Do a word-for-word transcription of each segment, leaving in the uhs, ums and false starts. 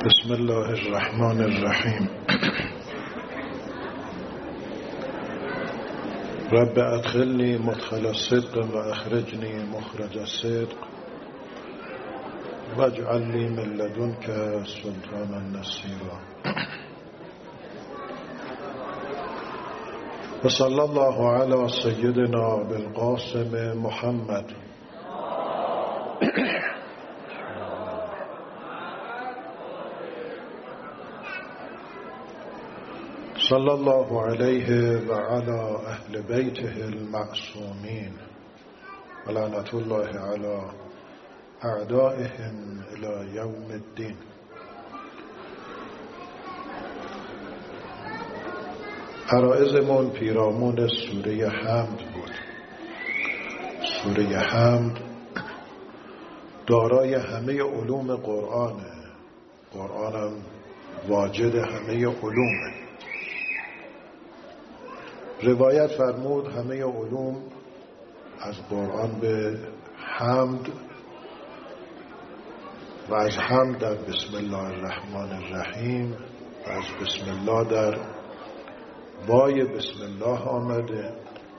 بسم الله الرحمن الرحیم. رب ادخلنی مدخل صدق و اخرجنی مخرج صدق واجعل لی من لدنک سلطانا نصیرا. و صلی الله علی سیدنا بالقاسم محمد صلی الله علیه و علی اهل بیته المعصومین و لعنت الله علی اعدائهم الی یوم الدین. عرائزمون پیرامون سوره حمد بود. سوره حمد دارای همه علوم قرآنه. قرآنم واجد همه علومه. روایت فرمود همه علوم از قرآن به حمد و از حمد در بسم الله الرحمن الرحیم و از بسم الله در وای بسم الله آمده.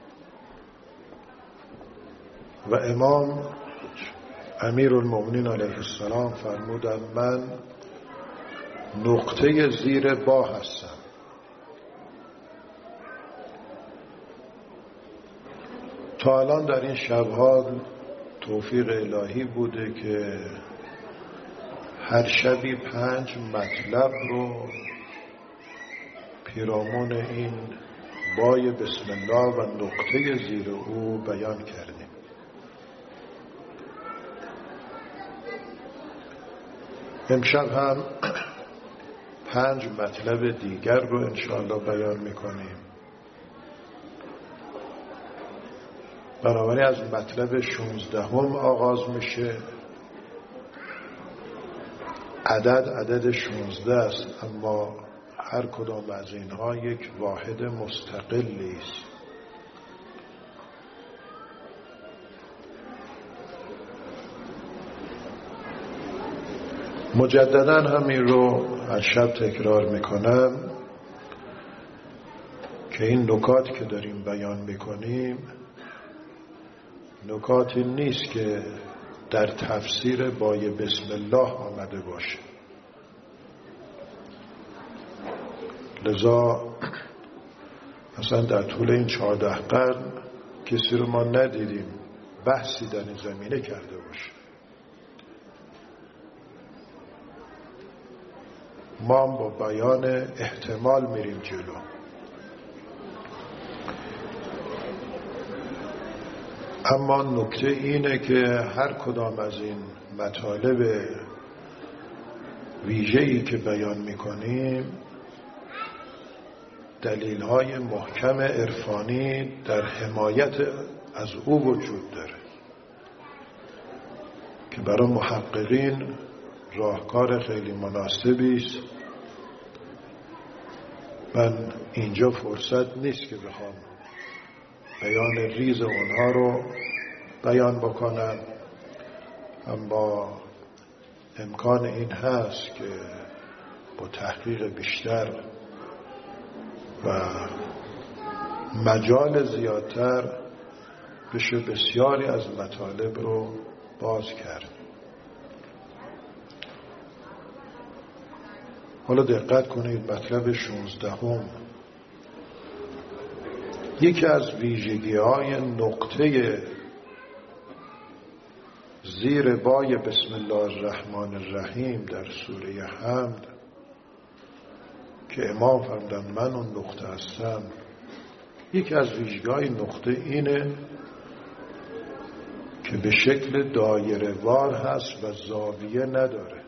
و امام امیر المؤمنین علیه السلام فرمودند من نقطه زیر با هستم. تا الان در این شبها توفیق الهی بوده که هر شبی پنج مطلب رو پیرامون این بای بسم الله و نقطه زیر او بیان کردیم. امشب هم پنج مطلب دیگر رو انشاءالله بیان میکنیم. بنابراین از مطلب شونزدهم آغاز میشه. عدد عدد شونزده است، اما هر کدام از اینها یک واحد مستقلی است. مجددا همین رو هر شب تکرار میکنم که این نکات که داریم بیان میکنیم نکاتی نیست که در تفسیر بای بسم الله آمده باشه. لذا مثلا در طول این چهارده قرن کسی رو ما ندیدیم بحثی در این زمینه کرده باشه. ما هم با بیان احتمال میریم جلو. اما نکته اینه که هر کدام از این مطالب ویژه‌ای که بیان میکنیم دلیل‌های محکم عرفانی در حمایت از او وجود داره که برای محققین راهکار خیلی مناسبی است. من اینجا فرصت نیست که بخوام بیان ریز اونها رو بیان بکنم، اما امکان این هست که با تحقیق بیشتر و مجال زیادتر بشه بسیاری از مطالب رو باز کرد. حالا دقت کنید مطلب شونزدهم یکی از ویژگی های نقطه زیر بای بسم الله الرحمن الرحیم در سوره حمد که امام فرمودند من اون نقطه هستم، یکی از ویژگی های نقطه اینه که به شکل دایره وار هست و زاویه نداره.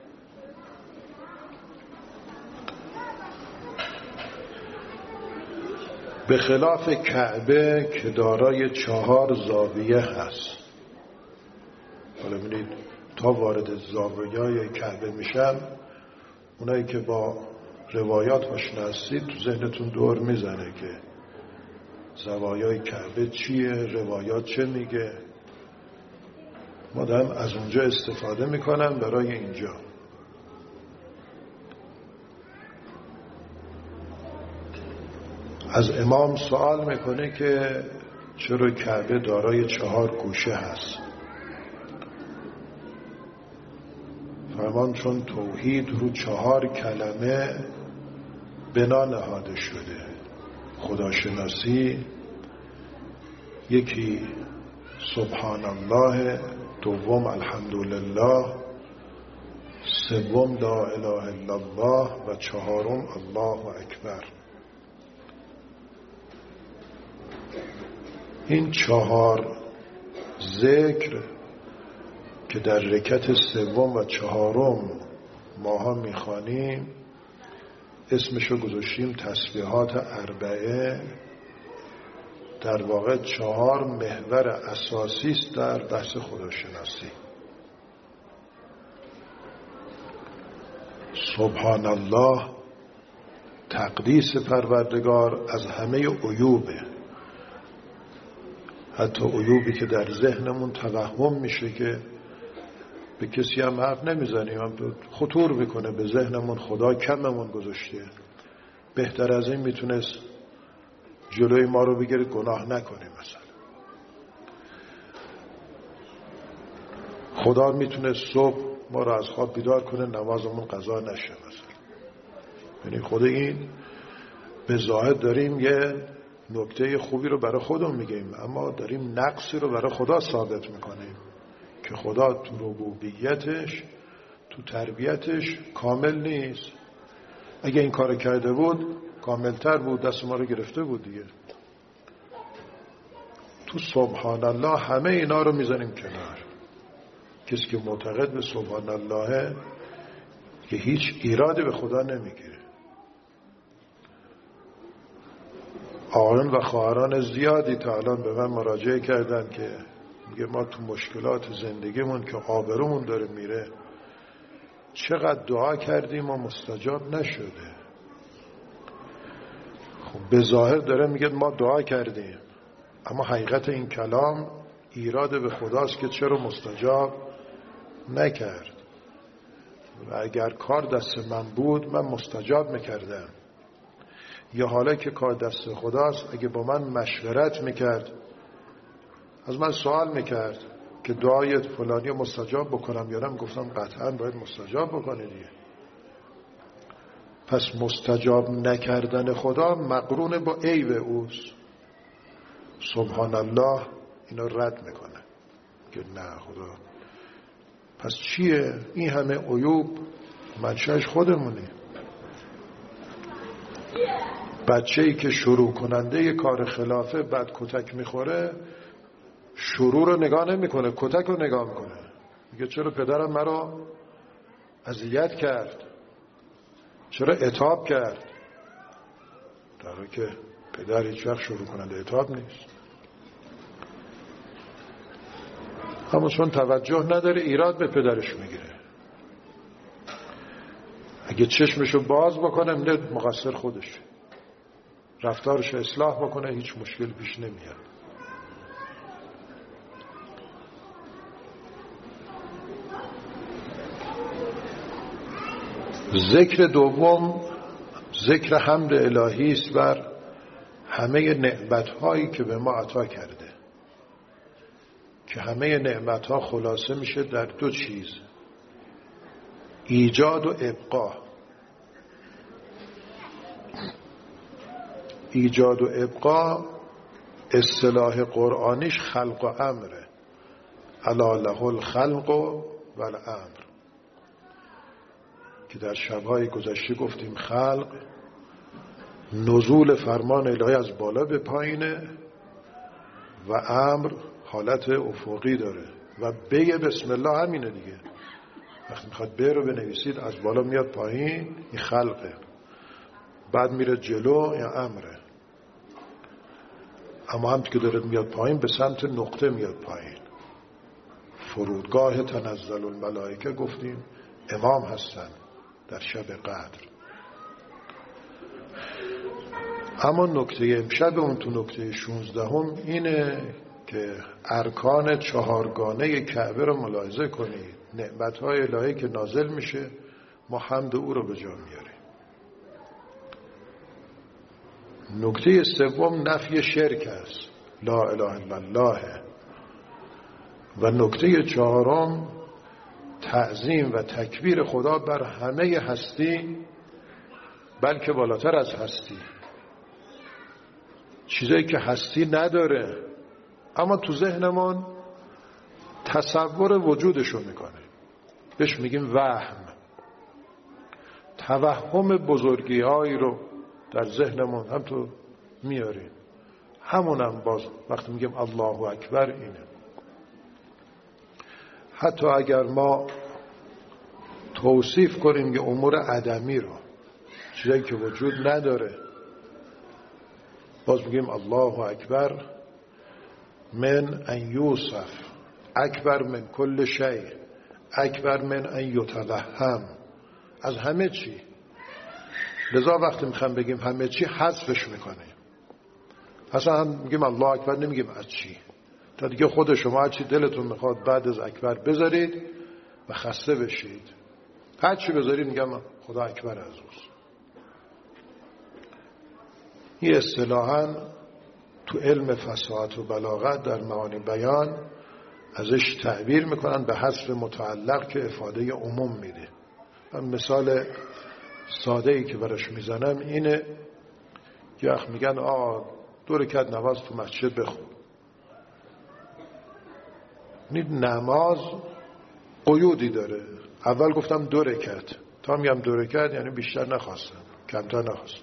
به خلاف کعبه که دارای چهار زاویه هست. حالا ببینید تا وارد زاویه‌های کعبه میشم، اونایی که با روایات آشنا هستید تو ذهنتون دور میزنه که زوایای کعبه چیه، روایات چه میگه. ما دارم از اونجا استفاده میکنم برای اینجا. از امام سوال میکنه که چرا کعبه دارای چهار گوشه هست؟ فرمان چون توحید رو چهار کلمه بنا نهاده شده. خداشناسی، یکی سبحان الله، دوم الحمدلله، سوم لا اله الا الله و چهارم الله اکبر. این چهار ذکر که در رکعت سوم و چهارم ماها میخوانیم اسمشو گذاشتیم تسبیحات اربعه. در واقع چهار محور اساسی است در بحث خداشناسی. سبحان الله تقدیس پروردگار از همه عیوبه، حتی عیوبی که در ذهنمون توهم میشه که به کسی هم حرف نمیزنیم، خطور میکنه به ذهنمون، خدا کممون گذاشته، بهتر از این میتونست جلوی ما رو بگیره گناه نکنیم. مثلا خدا میتونه صبح ما رو از خواب بیدار کنه نمازمون قضا نشه مثلا. یعنی خود این به ظاهر داریم یه نکته خوبی رو برای خودمون میگیم، اما داریم نقصی رو برای خدا ثابت میکنیم که خدا تو ربوبیتش، تو تربیتش کامل نیست. اگه این کار کرده بود کاملتر بود، دست ما رو گرفته بود دیگه. تو سبحان الله همه اینا رو میزنیم کنار. کسی که معتقد به سبحان الله که هیچ ایرادی به خدا نمیگیره. آقایان و خواهران زیادی تا الان به من مراجعه کردن که میگه ما تو مشکلات زندگیمون که آبرومون داره میره چقدر دعا کردیم و مستجاب نشده. خب به ظاهر داره میگه ما دعا کردیم، اما حقیقت این کلام ایراد به خداست که چرا مستجاب نکرد. و اگر کار دست من بود من مستجاب میکردم. یا حالا که کار دست خداست اگه با من مشورت میکرد، از من سوال میکرد که دعای فلانی مستجاب بکنم یا نه، گفتم قطعا باید مستجاب بکنه دیگه. پس مستجاب نکردن خدا مقرون با عیب اوست. سبحان الله اینو رد میکنه که نه خدا. پس چیه این همه عیوب؟ منشأش خودمونه. بچه‌ای که شروع کننده یه کار خلافه بعد کتک میخوره، شروع رو نگاه نمیکنه، کتک رو نگاه میکنه. میگه چرا پدرم مرا اذیت کرد، چرا عتاب کرد، در حالی که پدر هیچ وقت شروع کننده عتاب نیست. اما چون توجه نداره ایراد به پدرش میگیره. اگه چشمشو باز بکنه میگه مقصر خودشه، رفتارش اصلاح بکنه هیچ مشکل پیش نمیاد. ذکر دوم ذکر حمد الهی است بر همه نعمت‌هایی که به ما عطا کرده، که همه نعمت‌ها خلاصه میشه در دو چیز: ایجاد و ابقا. ایجاد و ابقا اصطلاح قرآنیش خلق و امره. الا له الخلق و الامر، که در شب‌های گذشته گفتیم خلق نزول فرمان الهی از بالا به پایینه و امر حالت افقی داره و بی بسم الله همینه دیگه. وقتی میخواد ب رو بنویسید از بالا میاد پایین، این خلقه، بعد میره جلو یا امره. اما هم که داره میاد پایین به سمت نقطه میاد پایین. فرودگاه تنزل الملائکه گفتیم امام هستن در شب قدر. اما نکته امشب اون تو نکته شونزدهم اینه که ارکان چهارگانه کعبه رو ملاحظه کنید. نعمت‌های الهی که نازل میشه ما حمد او رو به جا میاریم. نکته سوم نفی شرک است، لا اله الا الله. و نکته چهارم تعظیم و تکبیر خدا بر همه هستی، بلکه بالاتر از هستی، چیزایی که هستی نداره اما تو ذهنمون تصور وجودشو میکنه، بهش میگیم وهم. توهم بزرگی هایی رو در ذهنمون هم تو میاریم. همونم باز وقتی میگیم الله اکبر اینه. حتی اگر ما توصیف کنیم که امور عدمی رو، چیزایی که وجود نداره، باز میگیم الله اکبر من ان یوصف، اکبر من کل شیء، اکبر من ان یتوهم، از همه چی. لذا وقتی میخوام بگیم همه چی حذفش میکنیم. اصلا هم میگیم الله اکبر، نمیگیم از چی. تا دیگه خود شما هر چی دلتون میخواد بعد از اکبر بذارید و خسته بشید. هر چی بذارید میگم خدا اکبر از اوست. این اصطلاحاً تو علم فصاحت و بلاغت در معانی بیان ازش تعبیر میکنن به حذف متعلق که افاده عموم میده. من مثال ساده ای که براش میزنم اینه که وقت میگن آه دو رکعت نماز تو مسجد بخون. نماز قیودی داره. اول گفتم دو رکعت، تا میگم دو رکعت یعنی بیشتر نخواستم، کمتر نخواستم.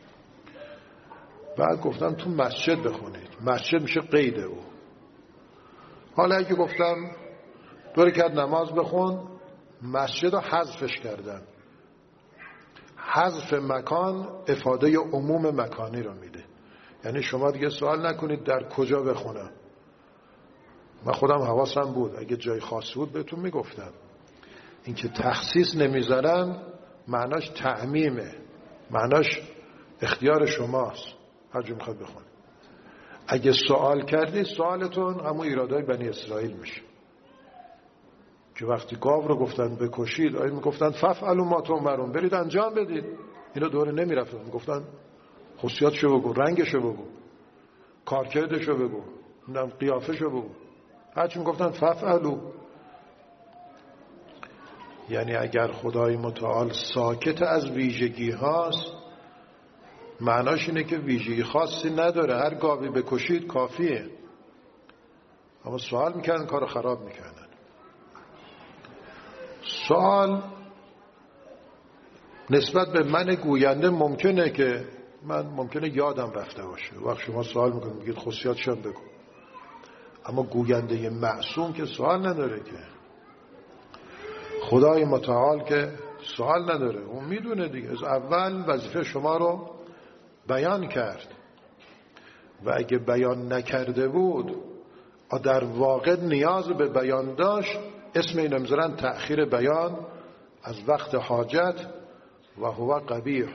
بعد گفتم تو مسجد بخونید، مسجد میشه قید او. حالا اگه گفتم دو رکعت نماز بخون، مسجد رو حذفش کردم. حذف مکان افاده عموم مکانی رو میده. یعنی شما دیگه سوال نکنید در کجا بخونم. من خودم حواسم بود، اگه جای خاصی بود بهتون میگفتم. اینکه تخصیص نمیذارم معناش تعمیمه، معناش اختیار شماست، هر جا میخواد بخونید. اگه سوال کردید سوالتون همون ایرادای بنی اسرائیل میشه که وقتی گاو رو گفتن بکشید، آیه میگفتن ففعلوا ما تؤمرون، برید انجام بدید. اینا دوره نمیرفتن، میگفتن خصوصیاتشو بگو، رنگشو بگو، کارکردشو بگو، نم قیافهشو بگو. هرچی میگفتن ففعلوا. یعنی اگر خدای متعال ساکت از ویژگی هاست، معناش اینه که ویژگی خاصی نداره، هر گاوی بکشید کافیه. اما سوال میکردن کارو خراب میکردن. سوال نسبت به من گوینده ممکنه که من ممکنه یادم رفته باشه، وقت شما سوال میکنید میگید خصوصیاتشون بگو. اما گوینده معصوم که سوال نداره، که خدای متعال که سوال نداره، اون میدونه دیگه. از اول وظیفه شما رو بیان کرد و اگه بیان نکرده بود در واقع نیاز به بیان داشت، اسم این نمیذارن تأخیر بیان از وقت حاجت و هو قبیح.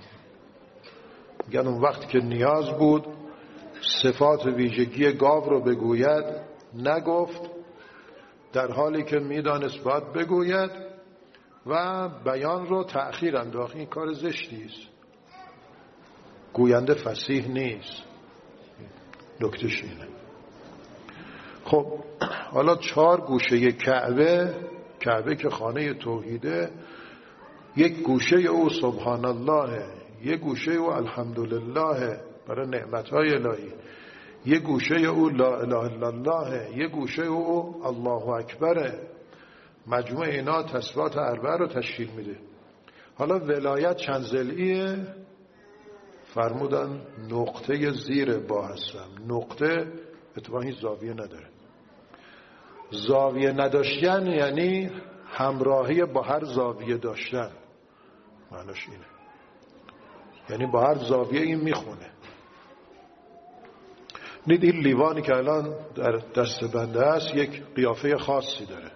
میگن اون وقت که نیاز بود صفات ویژگی گاو رو بگوید نگفت، در حالی که میدانست باید بگوید و بیان رو تأخیر انداخت. این کار زشتی است. گوینده فصیح نیست. نکتهش اینه. خب حالا چهار گوشه کعبه، کعبه که خانه توحیده، یک گوشه او سبحان الله، یک گوشه او الحمدلله برای نعمتهای الهی، یک گوشه او لا اله الا الله، یک گوشه او الله اکبر. مجموع اینا تسبیحات اربعه رو تشکیل میده. حالا ولایت چند ضلعیه؟ فرمودن نقطه زیر با هستم. نقطه اتفاقا هیچ زاویه نداره. زاویه نداشتن یعنی همراهی با هر زاویه داشتن، معناش اینه. یعنی با هر زاویه این میخونه. نید این لیوانی که الان در دست بنده است یک قیافه خاصی داره.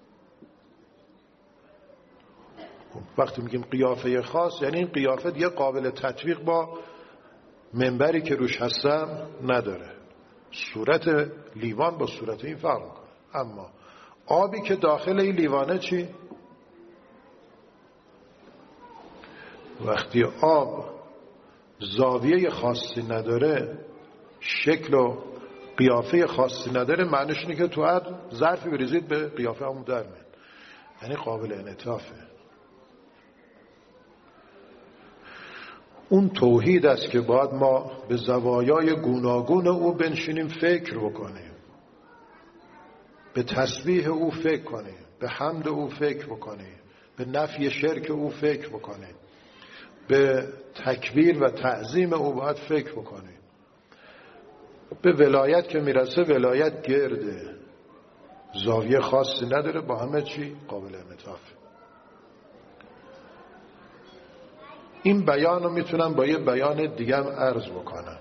وقتی میگیم قیافه خاص یعنی این قیافه دیگه قابل تطبیق با منبری که روش هستم نداره. صورت لیوان با صورت این فرق میکنه. اما آبی که داخل این لیوانه چی؟ وقتی آب زاویه خاصی نداره، شکل و قیافه خاصی نداره، معنیش اینه که تو هر ظرفی بریزید به قیافه همون در میاد، یعنی قابل انعطافه. اون توحید است که باید ما به زوایای گوناگون او بنشینیم فکر بکنیم، به تسبیح او فکر کنیم، به حمد او فکر بکنیم، به نفی شرک او فکر بکنیم، به تکبیر و تعظیم او باید فکر بکنیم. به ولایت که میرسه، ولایت گرده، زاویه خاصی نداره، با همه چی قابل انعطافه. این بیان رو میتونم با یه بیان دیگه هم عرض بکنم.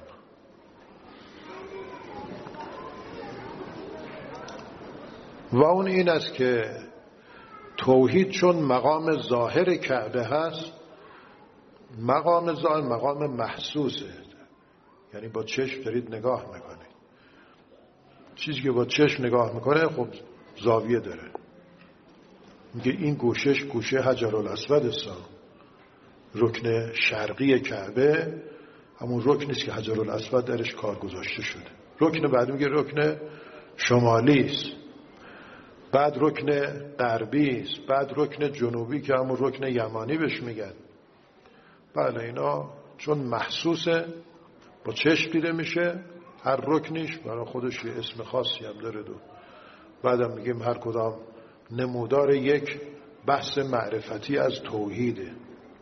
و اون این است که توحید چون مقام ظاهر کعبه هست، مقام ظاهر مقام محسوسه، یعنی با چشم دارید نگاه میکنید. چیزی که با چشم نگاه میکنه خب زاویه داره. میگه این گوشش گوشه حجرالاسود است، رکن شرقی کعبه همون رکنی است که حجرالاسود درش کار گذاشته شده. رکن بعد میگه رکن شمالی است، بعد رکن غربی است، بعد رکن جنوبی که همون رکن یمانی بهش میگن. بله اینا چون محسوسه، با چشم دیده میشه، هر رکنیش برای خودش یه اسم خاصی هم داره. دو بعدم میگیم هر کدام نمودار یک بحث معرفتی از توحیده.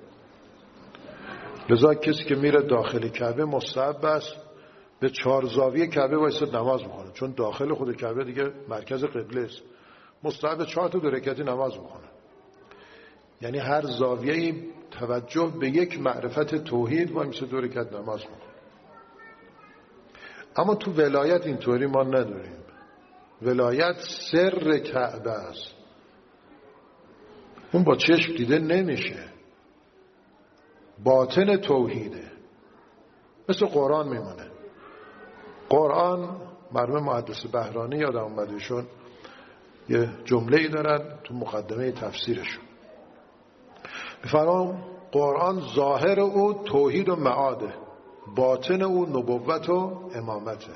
لذا کسی که میره داخل کعبه مستحب است به چهار زاویه کعبه وایساد نماز بخونه، چون داخل خود کعبه دیگه مرکز قبله است. مستحب چهار تا دو رکعتی نماز بخونه، یعنی هر زاویه‌ای توجه به یک معرفت توحید و میشه دو رکعت نماز بخونه. اما تو ولایت اینطوری ما نداریم. ولایت سر کعبه است، اون با چشم دیده نمیشه، باطن توحیده، مثل قرآن میمونه. قرآن مرحوم محدث بهرانی یادم اومدشون یه جمله‌ای دارن تو مقدمه تفسیرشون، میفرمام قرآن ظاهر او توحید و معاده، باطن او نبوت و امامته.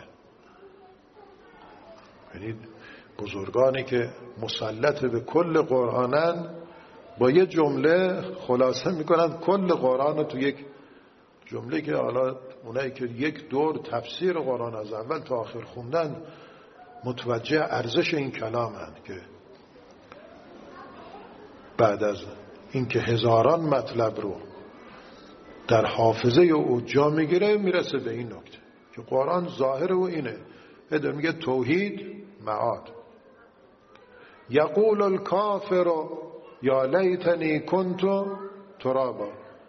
یعنی بزرگانی که مسلط به کل قرآنن با یه جمله خلاصه میکنن کل قرآن رو تو یک جمله، که حالا اونایی که یک دور تفسیر قرآن از اول تا آخر خوندن متوجه ارزش این کلام هست که بعد از اینکه هزاران مطلب رو در حافظه او جا میگیره میرسه به این نکته که قرآن ظاهر او اینه. ادامه میگه توحید معاد. یقول الکافر یا لیتنی کنت ترابا.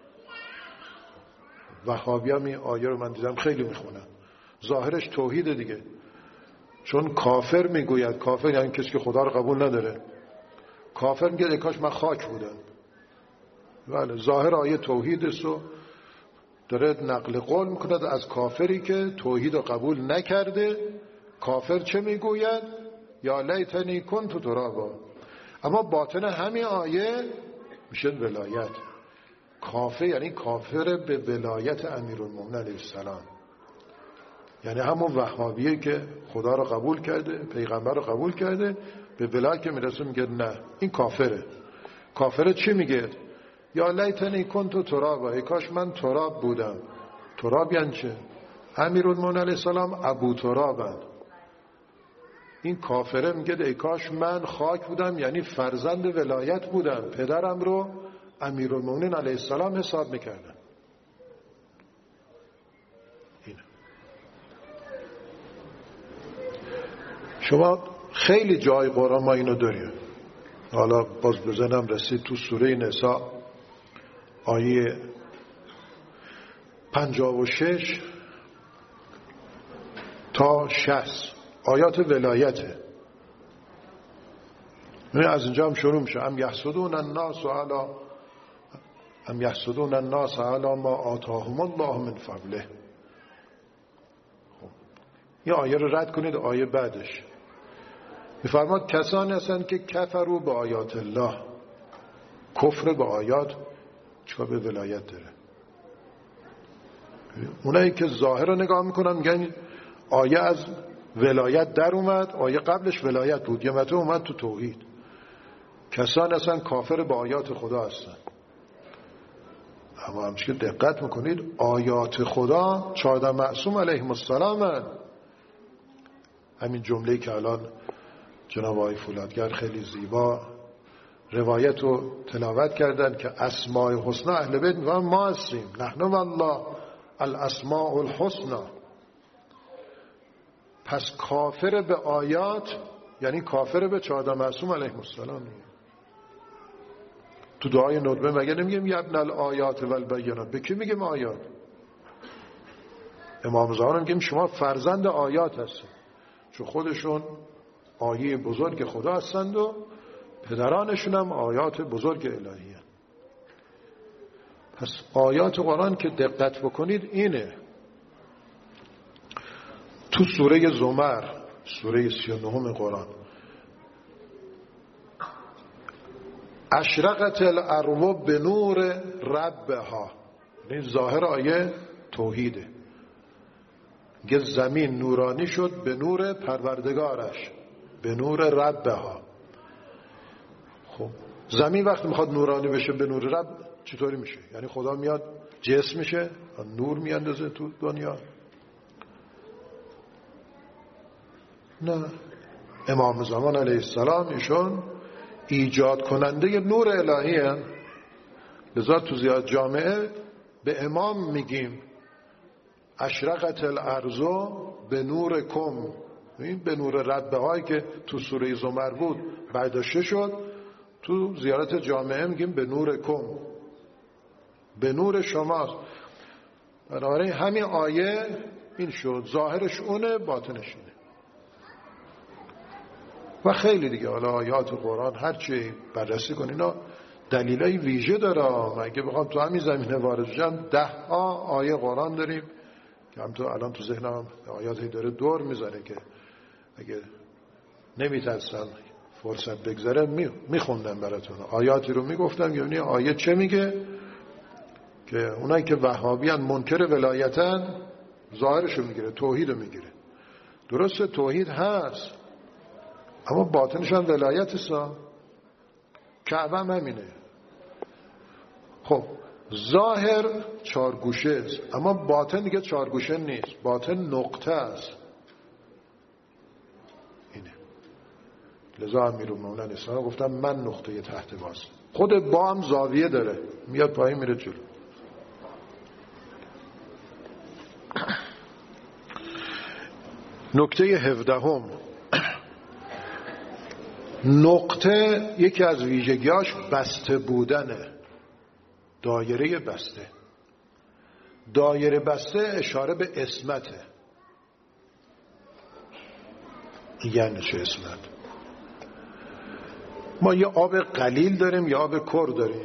وهابی هم این آیه رو من دیدم خیلی میخونن، ظاهرش توحید دیگه، چون کافر میگوید، کافر یعنی کسی که خدا رو قبول نداره، کافر میگه ای کاش من خاک بودم. بله ظاهر آیه توحید است و داره نقل قول میکند از کافری که توحید رو قبول نکرده. کافر چه میگوید؟ یا لیتنی کنت ترابا. اما باطن همین آیه میشه ولایت. کافر یعنی کافر به ولایت امیرالمومنین علیه السلام، یعنی همون وهابیه که خدا رو قبول کرده، پیغمبر رو قبول کرده، به ولایت که میرسه میگه نه این کافره. کافره چی میگه؟ یا لیتنی کنت ترابا، ای کاش من تراب بودم. تراب یعنی چه؟ امیرالمومنین علیه السلام ابو ترابن. این کافره میگه ای کاش من خاک بودم، یعنی فرزند ولایت بودم، پدرم رو امیرالمومنین علیه السلام حساب میکردن. اینه. شما خیلی جای قرآن ما اینو داریم. حالا باز بزنم رسید تو سوره نساء آیه پنجاه و شش تا شصت آیات ولایته. از اینجا هم شروع میشه ام یحسدون الناس علی ام یحسدون الناس علی ما آتاهم الله من فضله. خب این آیه رو رد کنید. آیه بعدش میفرماد کسانی هستند که کفروا به آیات الله. کفر به آیات چیکار به ولایت داره؟ اونایی که ظاهر رو نگاه میکنن میگن آیه از ولایت در اومد، آیه قبلش ولایت بود، یه متن اومد تو توحید. کسان اصلا کافر به آیات خدا هستن. اما همچنین که دقت میکنید آیات خدا چهارده معصوم علیهم السلام هست. همین جمله‌ای که الان جناب آقای فولادگر خیلی زیبا روایت رو تلاوت کردن که اسماء الحسنا اهل بیت میگن ما هستیم، نحن والله الاسماء الحسنا. پس کافر به آیات یعنی کافر به چهارده معصوم علیهم السلام. تو دعای ندبه مگه نمیگیم یبن الآیات و البینات؟ به کی میگیم آیات؟ امام زمان میگیم شما فرزند آیات هستید، چون خودشون آیه بزرگ خدا هستند و پدرانشون هم آیات بزرگ الهیه. پس آیات قرآن که دقت بکنید اینه. تو سوره زمر، سوره سی و نهم قرآن، اشرقت الارض به نور ربها، این ظاهر آیه توحیده. یه زمین نورانی شد به نور پروردگارش، به نور ربها. خب زمین وقتی میخواد نورانی بشه به نور رب چطوری میشه؟ یعنی خدا میاد جسم میشه نور میاندازه تو دنیا؟ نه. امام زمان علیه السلام ایشون ایجاد کننده نور الهی هستند. لذا تو زیاد جامعه به امام میگیم اشرقت الارض به نور کم، این به نور ربه هایی که تو سوره زمر بود برداشته شد. تو زیارت جامعه میگیم به نور کم، به نور شماست. بنابراین همین آیه این شد، ظاهرش اونه، باطنش اینه. و خیلی دیگه حالا آیات قرآن هرچی بررسی کنین اینا دلیلای ویژه داره. مگه بخوام تو همین زمینه وارد شم ده ها آیه قرآن داریم که هم تو الان تو ذهنم آیاتی داره دور میذاره که اگه نمیترسم فرصت بگذره میخوندم براتون. آیاتی رو میگفتم یعنی آیه چه میگه که اونایی که وهابیان منکر ولایتن ظاهرشو میگیره، توحیدو میگیره. درسته توحید هست اما باطنش هم ولایت است. کعبه هم همینه. خب ظاهر چارگوشه است اما باطن دیگه چارگوشه نیست، باطن نقطه است. اینه. لذا امیرالمومنین اسلام گفتم من نقطه تحت باز. خود با هم زاویه داره، میاد پایین میره جلو. نکته هفدهم، نقطه یکی از ویژگیاش بسته بودنه. دایره بسته، دایره بسته اشاره به عصمته. یعنی چه عصمت؟ ما یه آب قلیل داریم یه آب کر داریم.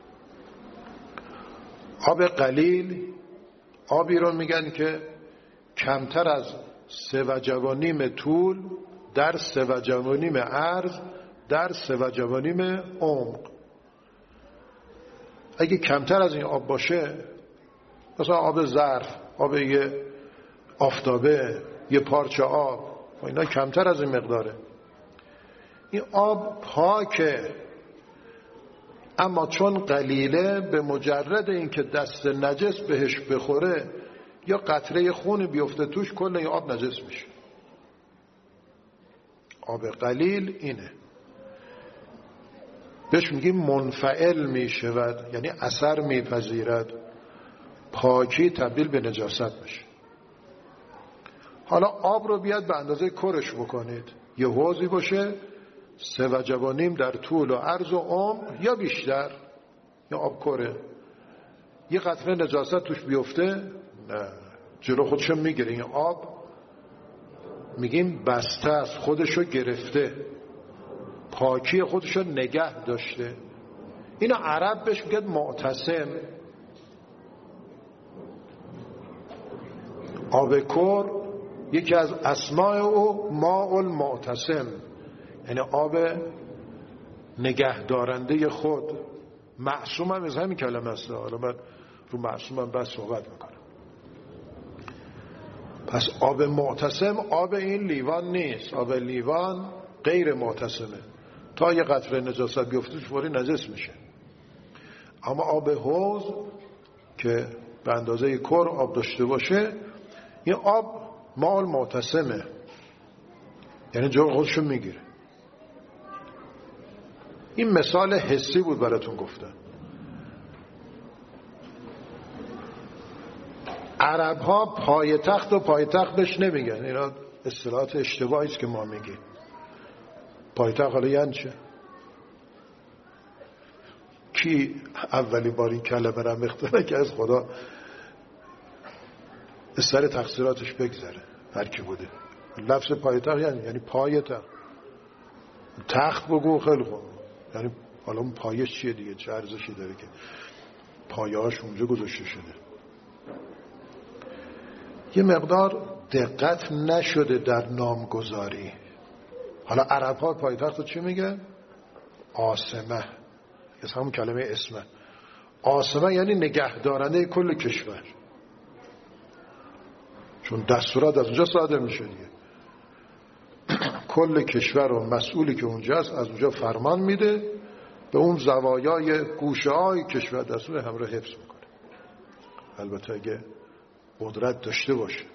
آب قلیل آبی رو میگن که کمتر از سه و جوانیم طول در سه و جوانیم عرض در سه و جوانیم عمق. اگه کمتر از این آب باشه، مثلا آب ظرف، آب یه آفتابه، یه پارچه آب، اینا کمتر از این مقداره. این آب پاکه اما چون قلیله به مجرد اینکه دست نجس بهش بخوره یا قطره خون بیفته توش کل این آب نجس میشه. آب قلیل اینه، بهش میگیم منفعل میشود، یعنی اثر میپذیرد، پاکی تبدیل به نجاست میشه. حالا آب رو بیاد به اندازه کرش بکنید، یه حوضی باشه سه و جوانیم در طول و عرض و عمق یا بیشتر، یا آب کره، یه قطره نجاست توش بیفته نه، جلو خودشو میگیره. این آب میگیم بسته است، خودشو گرفته، پاکی خودشو نگه داشته. اینو عرب بهش میگه معتصم. آب کر یکی از اسماء او ماء المعتصم، یعنی آب نگه دارنده خود. معصوم هم از همین کلمه است. حالا من رو معصوم هم بس صحبت میکنم. پس آب معتصم آب این لیوان نیست. آب لیوان غیر معتصمه، تا یه قطره نجاست بیفته فوری نجس میشه. اما آب حوض که به اندازه کر آب داشته باشه، این آب مال معتصمه، یعنی جا خودشو میگیره. این مثال حسی بود براتون گفتم. عرب ها پایتخت و پایتخت بهش نمیگن، اینا اصطلاحات اشتباهی است که ما میگیم. پایتخت حالا یعنی چه؟ کی اولی بار این کلمه را مختاره که از خدا از سر تقصیراتش بگذره، هر کی بوده. لفظ پایتخت یعنی یعنی پای تخت. تخت بگو خیلی خوب، یعنی حالا اون پایش چیه دیگه، چه ارزشی داره که پایه‌هاش اونجا گذاشته شده. یه مقدار دقت نشده در نامگذاری. حالا عرب ها پایتخت رو چی میگه؟ عاصمه. از همون کلمه اسمه. عاصمه یعنی نگهدارنده کل کشور، چون دستورات از اونجا صادر میشه دیگه. کل کشور و مسئولی که اونجاست از اونجا فرمان میده، به اون زوایای گوشه های کشور دستور همراه حفظ میکنه. البته اگه قدرت داشته باشه.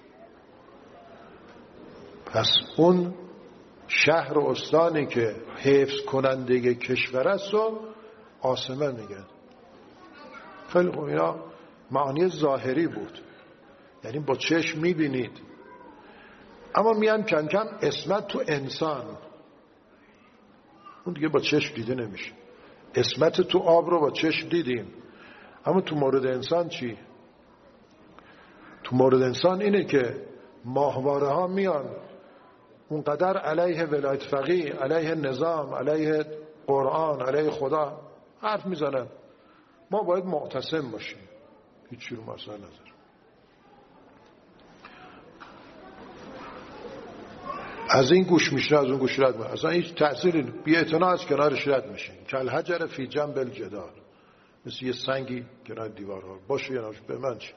پس اون شهر و استانی که حفظ کننده کشور است و عاصمه میگن. خیلی خوب، اینا معانی ظاهری بود، یعنی با چشم میبینید. اما میان کم کم عصمت تو انسان، اون دیگه با چشم دیده نمیشه. عصمت تو آب رو با چشم دیدیم، اما تو مورد انسان چی؟ تو مورد انسان اینه که ماهواره ها میان اونقدر علیه ولایت فقیه، علیه نظام، علیه قرآن، علیه خدا حرف میزنن. ما باید معتصم باشیم، هیچی رو مسئله نظر. از این گوش میشه از اون گوش رد میشه، اصلا هیچ تأثیری، بی اعتنا از کنارش رد میشه. کل حجر فی جنب الجدار، مثل یه سنگی کنار دیوارها باشه یا نباشه به من چی.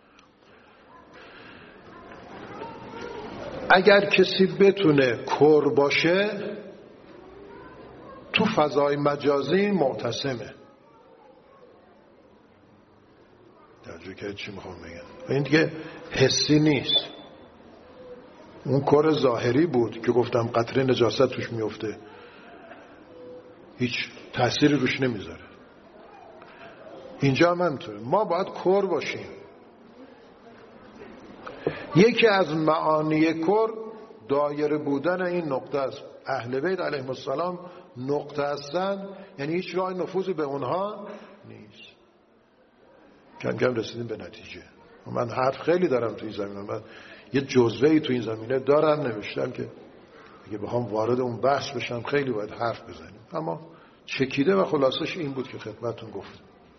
اگر کسی بتونه کر باشه تو فضای مجازی معتصمه. درجه که چی میخوام بگم، این دیگه حسی نیست. اون کار ظاهری بود که گفتم قطره نجاست توش میفته، هیچ تأثیری روش نمیذاره. اینجا هم همینطوره، ما باید کر باشیم. یکی از معانی کر دایره بودن این نقطه است. اهل بیت علیهم السلام نقطه هستن، یعنی هیچ راه نفوذی به اونها نیست. کم کم رسیدیم به نتیجه. من حرف خیلی دارم تو این زمینه، من یه جزوه‌ای تو این زمینه دارم نوشتم که اگه بخوام وارد اون بحث بشم خیلی باید حرف بزنیم، اما چکیده و خلاصش این بود که خدمتتون گفتم.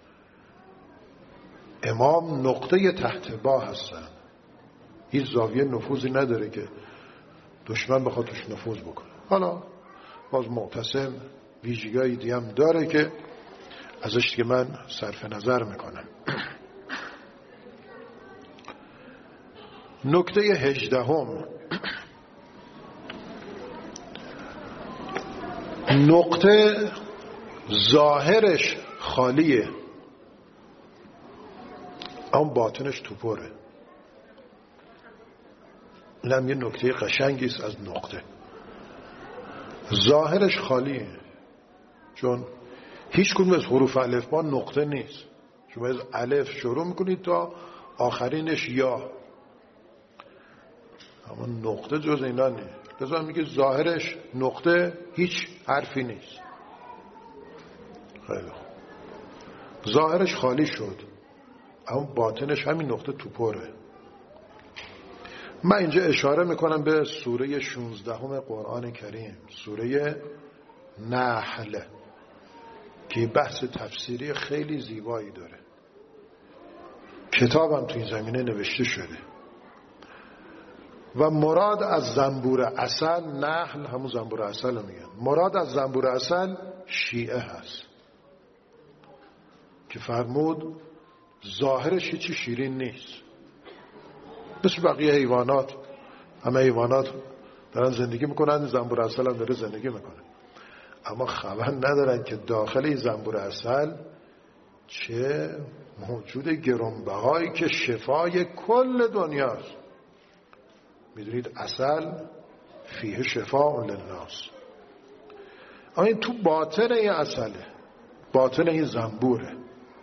امام نقطه تحت با هستن، هیچ زاویه نفوذی نداره که دشمن بخواد توش نفوذ بکنه. حالا باز معتصم ویژگی دیگه هم داره که ازش که من صرف نظر میکنم. نکته هجدهم، نقطه ظاهرش خالیه اما باطنش توپره. این هم یه نکته قشنگی است از نقطه. ظاهرش خالیه، چون هیچ کدوم از حروف الف با نقطه نیست. شما از الف شروع میکنید تا آخرینش یا، اما نقطه جز اینا نیست. لذا میگه ظاهرش نقطه، هیچ حرفی نیست. خیلی خوب، ظاهرش خالی شد اما باطنش همین نقطه توپره. من اینجا اشاره میکنم به سوره شانزدهم قرآن کریم، سوره نحل، که بحث تفسیری خیلی زیبایی داره. کتابم تو این زمینه نوشته شده و مراد از زنبور عسل، نحل همون زنبور عسل رو میگن، مراد از زنبور عسل شیعه هست که فرمود ظاهرش هیچی شیرین نیست. مثل بقیه حیوانات. همه حیوانات دارن زندگی میکنن، زنبور عسل هم داره زندگی میکنه، اما خبر ندارن که داخل این زنبور عسل چه موجود گرانبهایی که شفای کل دنیاست. میدونید عسل فیه شفاء للناس. این تو باطن این عسله، باطن این زنبوره.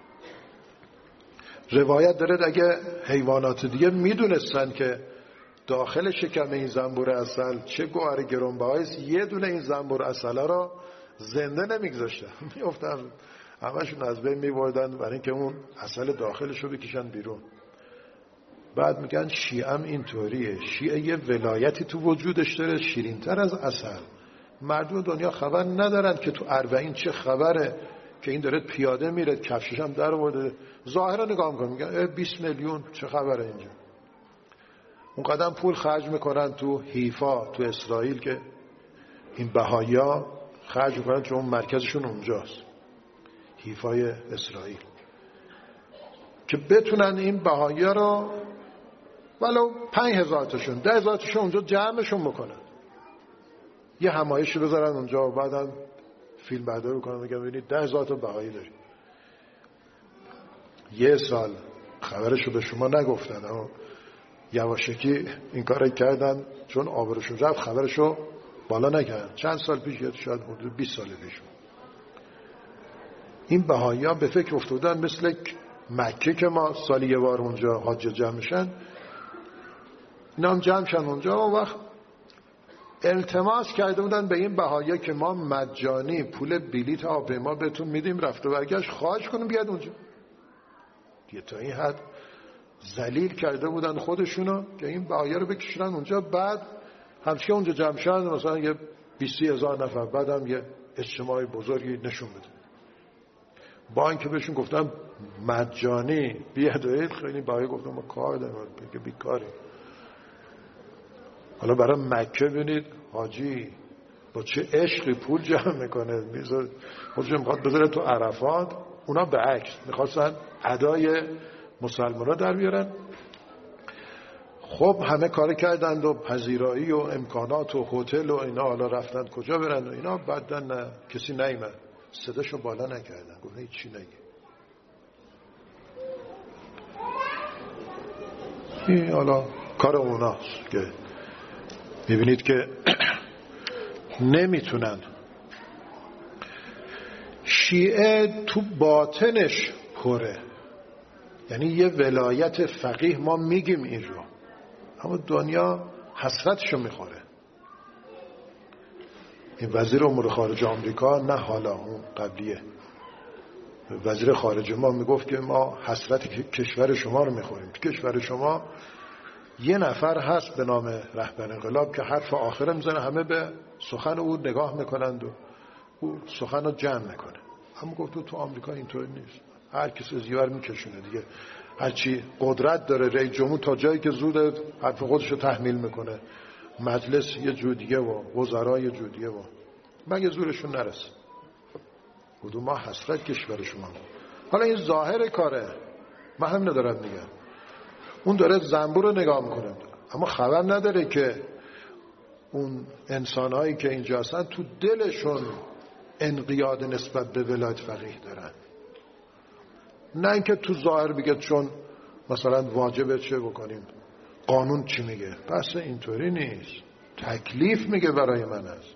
روایت داره اگه حیوانات دیگه میدونستن که داخل شکم این زنبور عسل چه گوهر گرانبهاییست، یه دونه این زنبور عسل را زنده نمیگذاشتن، میافتن همشون از بین میبردن برای اینکه اون عسل داخلش رو بکشن بیرون. بعد میگن شیعه هم اینطوریه. شیعه یه ولایتی تو وجودش داره شیرین‌تر از عسل. مردم دنیا خبر ندارن که تو اربعین چه خبره، که این داره پیاده میره کفشش هم در آورده، ظاهرا نگاه میکنن میگن بیست میلیون چه خبره اینجا. اون قدم پول خرج میکنن تو حیفا تو اسرائیل که این بهائی‌ها خرج میکنن چون مرکزشون اونجاست، حیفای اسرائیل، که بتونن این بهائی‌ها رو ولو پنج هزار تاشون ده هزار تاشون اونجا جمعشون بکنن، یه همایشی بذارن اونجا و بعدم فیلم برداری کنن میگن ببینید ده هزار تا بهایی داریم. یه سال خبرشو به شما نگفتن اما یواشکی این کار کردن چون آبروشون رفت، خبرشو بالا نکردن. چند سال پیش، شاید حدود بیست سال پیش، این بهایی ها به فکر افتادن مثل مکه که ما سالی یه بار اونجا حاج جمع میشن، اینا هم جمع شن اونجا و وقت التماس کرده بودن به این بهایی که ما مجانی پول بلیط هواپیما بهتون میدیم رفت و برگشت، خواهش کنیم بیاد اونجا. دیگه تا این حد ذلیل کرده بودن خودشونو که این بهایی رو بکشن اونجا. بعد همچنین اونجا جمع شدن مثلا یه بیست هزار نفر، بعد هم یه اجتماع بزرگی نشون بده. با اینکه بهشون گفتم مجانی بیادید، خیلی بهایی گفتم ما کار داریم، بگه بیکاری. حالا برای مکه ببینید حاجی با چه عشقی پول جمع میکنه، میذاره خودش میخواد بذاره تو عرفات، اونا به عکس میخواستن ادای مسلمان‌ها در بیارن. خب همه کار کردند و پذیرایی و امکانات و هتل و اینا، حالا رفتن کجا برن و اینا، بعدن نه کسی نیامد صداشو بالا نکردن، گفت هیچ چی نگی. این حالا کار اوناست که میبینید که نمیتونن. شیعه تو باطنش پره، یعنی یه ولایت فقیه ما میگیم این رو، اما دنیا حسرتشو میخوره. این وزیر امور خارجه آمریکا، نه حالا اون قبلیه، وزیر خارجه ما میگفت که ما حسرت کشور شما رو میخوریم. تو کشور شما یه نفر هست به نام رهبر انقلاب که حرف آخره میزنه، همه به سخن او نگاه میکنند و او سخن رو جمع میکنه. هم گفت تو تو آمریکا اینطور نیست، هر کسی زیور میکشونه دیگه، هرچی قدرت داره رئیس جمهور تا جایی که زوده حرف خودش رو تحمیل میکنه، مجلس یه جو دیگه و وزرا یه جو دیگه و مگه زورشون نرسه. گفت ما حسرت کشور شما. حالا این ظاهر کاره، من هم ندارم میگم، اون داره زنبور رو نگاه میکنه اما خبر نداره که اون انسانهایی که اینجا هستن تو دلشون انقیاد نسبت به ولایت فقیه دارن. نه اینکه تو ظاهر بگه چون مثلا واجبه چه بکنیم، قانون چی میگه، پس اینطوری نیست، تکلیف میگه برای من هست.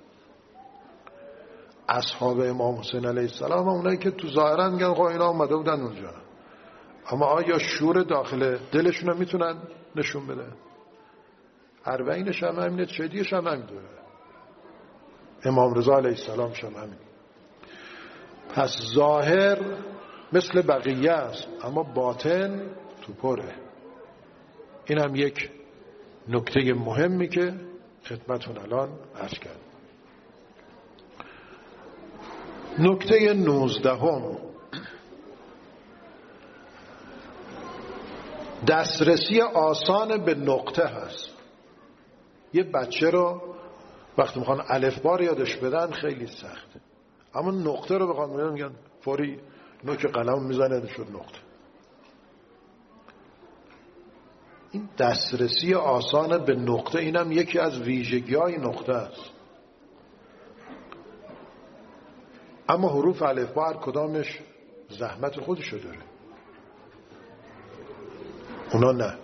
اصحاب امام حسین علیه السلام اونایی که تو ظاهرا میگن خب اینا اومده بودن اونجا، اما آیا شور داخل دلشون رو میتونن نشون بده؟ اربعینش هم همینه، چدیش هم همین دوره، امام رضا علیه السلام هم همین. پس ظاهر مثل بقیه است اما باطن تو پره. این هم یک نکته مهمی که خدمتون الان عرض کردم. نکته نوزدهم، دسترسی آسان به نقطه هست. یه بچه رو وقتی میخوان الفبا رو یادش بدن خیلی سخته، اما نقطه رو بخوان میگن میگن فوری نوک قلم میزنه شد نقطه. این دسترسی آسان به نقطه، اینم یکی از ویژگی‌های نقطه است. اما حروف الفبا هر کدامش زحمت خودشو داره، اونا نه.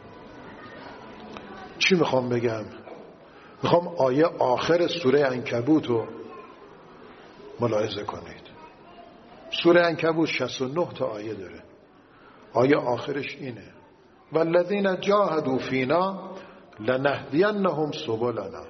چی میخوام بگم؟ میخوام آیه آخر سوره عنکبوت رو ملاحظه کنید. سوره عنکبوت شصت و نه تا آیه داره. آیه آخرش اینه: والذین جاهدوا فینا لنهدینهم سبلنا.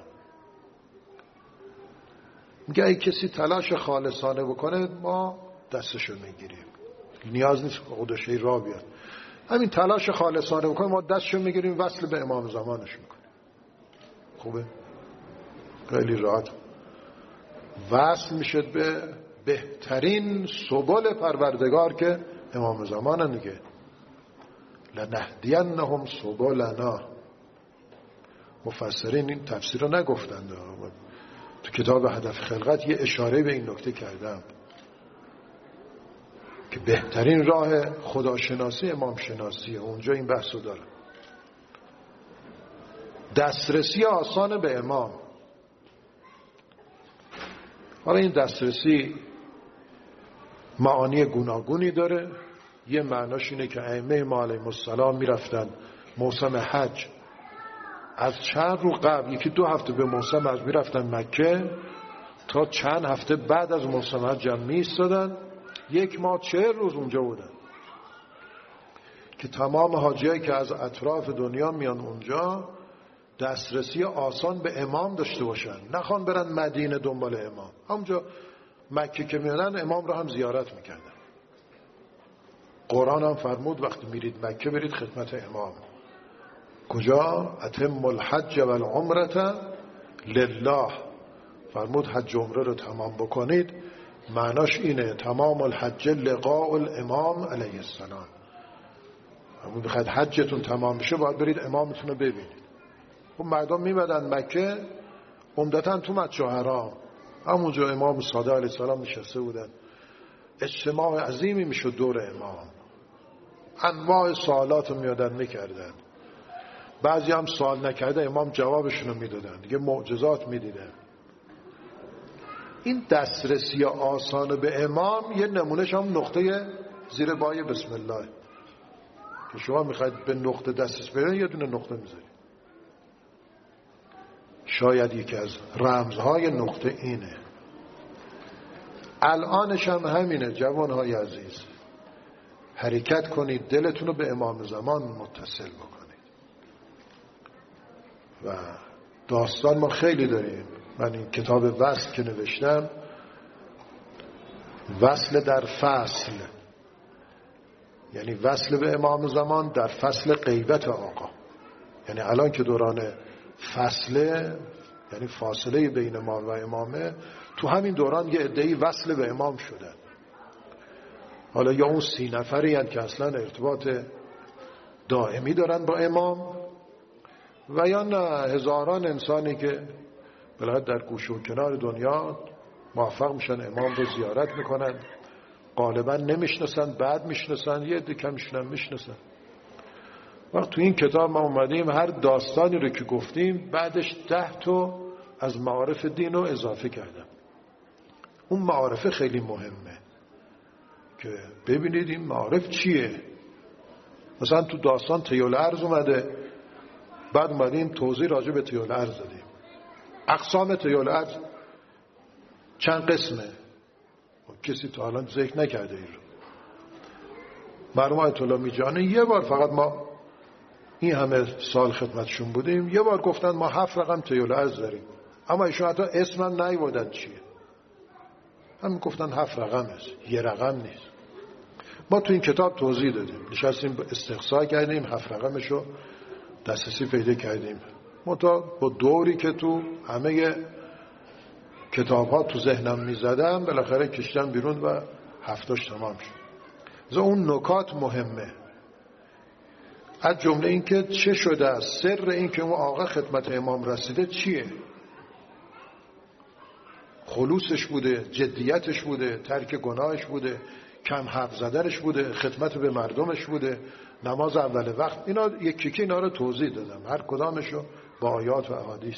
میگه ای کسی تلاش خالصانه بکنه ما دستشو میگیریم. نیاز نیست خودش راه بیاد، همین تلاش خالصانه بکنه ما دستشو میگیریم، وصل به امام زمانش میکنیم. خوبه؟ خیلی راحت وصل میشه به بهترین سبل پروردگار که امام زمانه دیگه. لنهدینهم سبلنا. مفسرین این تفسیر رو نگفتند، تو کتاب هدف خلقت یه اشاره به این نکته کردم که بهترین راه خداشناسی امام شناسیه. اونجا این بحث رو داره. دسترسی آسان به امام. حالا این دسترسی معانی گوناگونی داره. یه معناش اینه که ائمه ما علیهم السلام میرفتن موسم حج از چند رو قبل، یکی دو هفته به موسم حج میرفتن مکه، تا چند هفته بعد از موسم حج هم میایستادن، یک ماه چهل روز اونجا بودن که تمام حاجیایی که از اطراف دنیا میان اونجا دسترسی آسان به امام داشته باشن، نخوان برن مدینه دنبال امام. همونجا مکه که میادن امام رو هم زیارت میکردن. قرآن هم فرمود وقتی میرید مکه برید خدمت امام. کجا؟ اتم الحج و العمرة لله. فرمود حج عمره رو تمام بکنید. معناش اینه تمام الحج لقاء الامام علیه السلام. همون بخواید حجتون تمام بشه باید برید امامتون رو ببینید. خب مردم میمدن مکه عمدتاً تو مسجد حرام، همونجا امام صادق علیه السلام نشسته بودن، اجتماع عظیمی میشد دور امام، انواع سوالات رو میادن میکردن، بعضی هم سوال نکرده امام جوابشون رو میدادن، دیگه معجزات میدیدن. این دسترسی آسان به امام یه نمونهش هم نقطه زیر بای بسم الله که شما میخواید به نقطه دسترسی پیدا یه دونه نقطه میذارید. شاید یکی از رمزهای نقطه اینه. الانش هم همینه. جوانهای عزیز حرکت کنید، دلتون رو به امام زمان متصل بکنید. و داستان ما خیلی داریم. من این کتاب وصل که نوشتم، وصل در فصل، یعنی وصل به امام زمان در فصل غیبت آقا. یعنی الان که دوران فصله، یعنی فاصله بین ما و امامه، تو همین دوران یه عده‌ای وصل به امام شدن. حالا یا اون سی نفری هستند که اصلا ارتباط دائمی دارن با امام، و یا نه هزاران انسانی که بالاخره در گوشه و کنار دنیا موفق میشن امام رو زیارت میکنن، غالبا نمیشناسن، بعد میشناسن، یه عده کمیشون هم میشناسن. وقت تو این کتاب ما اومدیم هر داستانی رو که گفتیم بعدش ده تا از معارف دین رو اضافه کردم. اون معارف خیلی مهمه که ببینید این معارف چیه. مثلا تو داستان طی‌الارض اومده، بعد اومدیم توضیح راجع به طی‌الارض دادیم. اقسام طی‌الارض چند قسمه، کسی تا الان ذکر نکرده این رو. مرحوم آیت الله میجانی یه بار فقط، ما این همه سال خدمتشون بودیم، یه بار گفتن ما هفت رقم طی‌الارض داریم، اما ایشون حتی اسمم نیاوردن چیه، همین گفتن هفت رقم است، یه رقم نیست. ما تو این کتاب توضیح دادیم، نشستیم استقصا کردیم، هفت رقمشو دسترسی پیدا کردیم. منتها با دوری که تو همه کتاب ها تو ذهنم میزدم بالاخره کشیدم بیرون و هفتاش تمام شد. از اون نکات مهمه، از جمله این که چه شده است، سر این که اون آقا خدمت امام رسیده چیه؟ خلوصش بوده، جدیتش بوده، ترک گناهش بوده، کم حرف زدنش بوده، خدمت به مردمش بوده، نماز اول وقت. اینا یکی یکی اینا رو توضیح دادم، هر کدامشو با آیات و احادیث.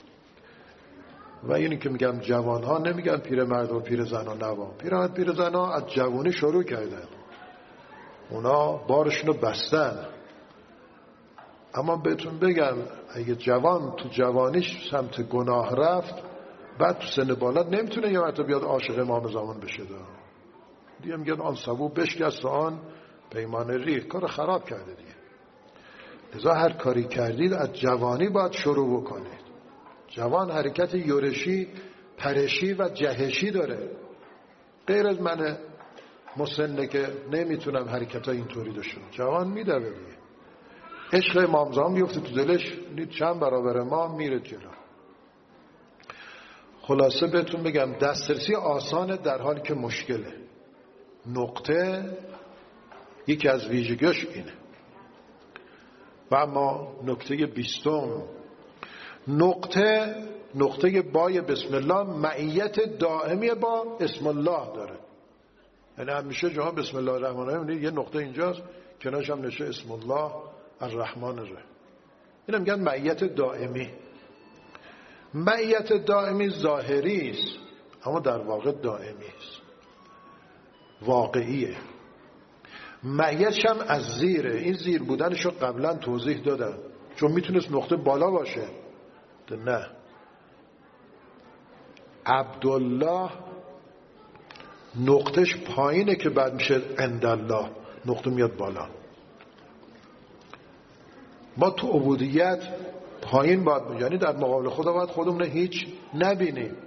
و اینی که میگم جوان ها نمیگن پیرمرد و پیرزن ها، نوا پیرمرد پیرزن ها از جوانی شروع کردن، اونا بارشونو بستن. اما بهتون بگم اگه جوان تو جوانیش سمت گناه رفت، بعد تو سن بالات نمیتونه یه مرتبه بیاد عاشق امام زمان بشه. دیگه میگن آن سبو بشکست و آن پیمان ریخت، کار خراب کرده دیگه. لذا هر کاری کردید از جوانی باید شروع بکنید. جوان حرکت یورشی، پرشی و جهشی داره، غیر از من مسنه که نمیتونم حرکت ها اینطوری داشته. جوان میدوه دیگه، عشق امام زمان میفته تو دلش، چند برابر ما میره جلو. خلاصه بهتون بگم دسترسی آسانه در حالی که مشکله. نقطه یکی از ویژگیش اینه. و اما نکته بیستم، نقطه نقطه بای بسم الله معیت دائمی با اسم الله داره. یعنی همیشه جاها بسم الله الرحمن الرحیم، یه نقطه اینجاست کنارش هم نشه اسم الله الرحمن الرحیم. اینا میگن معیت دائمی. معیت دائمی ظاهری است اما در واقع دائمی است، واقعیه. معیتش هم از زیره. این زیر بودنشو قبلا توضیح دادم، چون میتونست نقطه بالا باشه. نه، عبدالله نقطهش پایینه که بعد میشه عندالله، نقطه میاد بالا. ما تو عبودیت پایین باید، یعنی در مقابل خدا باید خودمون هیچ نبینیم.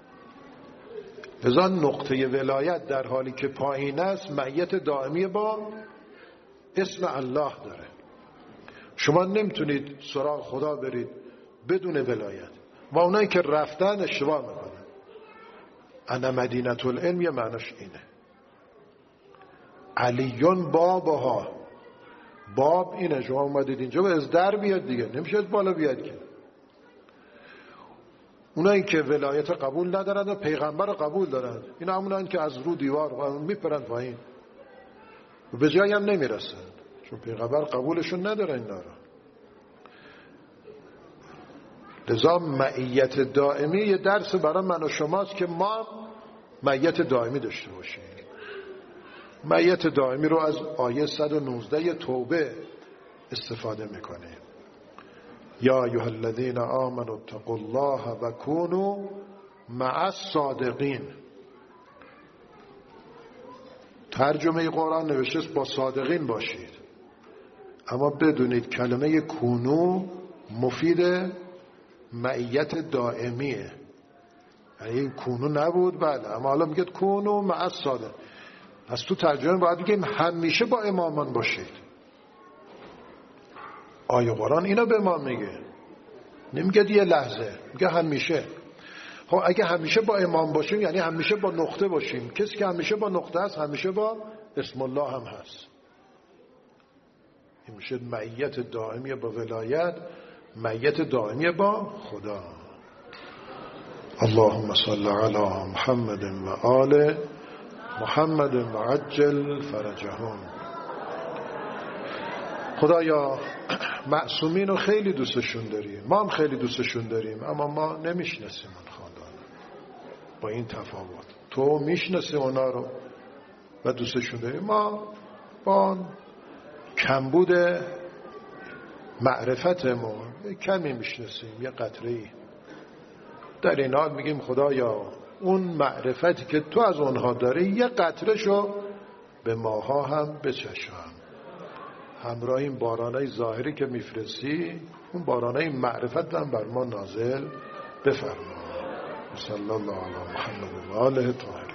لذا نقطه ولایت در حالی که پایین است معیت دائمی با اسم الله داره. شما نمیتونید سراغ خدا برید بدون ولایت، و اونایی که رفتن اشتباه میکنن. انا مدینة العلم یه معناش اینه. علیون بابها، باب اینه. شما اومدید اینجا به از در بیاد دیگه، نمیشه از بالا بیاد که. اونایی که ولایت قبول ندارن و پیغمبر رو قبول دارن، اینا همونن که از رو دیوار میپرن پایین و به جایی هم نمیرسن، چون پیغمبر قبولشون نداره اینا رو. لذا معیت دائمی یه درس برای من و شماست که ما معیت دائمی داشته باشیم. معیت دائمی رو از آیه صد و نوزده توبه استفاده میکنه. یا ایها الذین آمنوا اتقوا الله و کونوا مع الصادقین. ترجمه قرآن نوشته با صادقین باشید، اما بدونید کلمه کونو مفید معیت دائمیه. یعنی این کونو نبود بعد، اما حالا میگه کونو مع الصادق. پس تو ترجمه باید بگیم همیشه با امامان باشید. آیه قرآن اینا به ما میگه، نمیگه یه لحظه، میگه همیشه. خب اگه همیشه با امام باشیم یعنی همیشه با نقطه باشیم. کسی که همیشه با نقطه است همیشه با اسم الله هم هست. این میشه معیت دائمی با ولایت، معیت دائمی با خدا. اللهم صل علی محمد و آل محمد و عجل فرجهم. خدایا معصومین رو خیلی دوستشون داریم، ما هم خیلی دوستشون داریم، اما ما نمیشناسیم اون خاندان. با این تفاوت تو میشناسی اونا رو و دوستشون داریم، ما با کمبود معرفتمون کمی میشناسیم، یه قطره‌ای. در این حال میگیم خدایا اون معرفتی که تو از اونها داری یه قطره‌شو به ماها هم بچشان. همراه این بارانای ظاهری که میفرستی، اون بارانای معرفت هم بر ما نازل بفرما. صلی الله علی محمد و آله طاهرین.